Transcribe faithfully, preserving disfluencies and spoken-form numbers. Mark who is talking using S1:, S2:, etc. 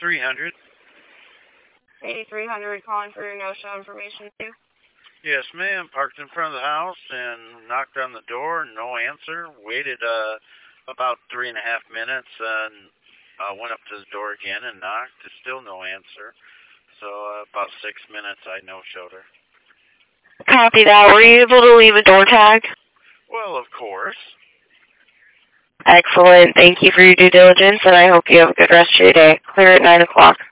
S1: eighty-three hundred.
S2: eighty-three hundred calling for your no-show information, too?
S1: Yes, ma'am. Parked in front of the house and knocked on the door, no answer. Waited uh, about three and a half minutes and uh, went up to the door again and knocked. Still no answer. So uh, about six minutes I no-showed her.
S2: Copy that. Were you able to leave a door tag?
S1: Well, of course.
S2: Excellent. Thank you for your due diligence, and I hope you have a good rest of your day. Clear at nine o'clock.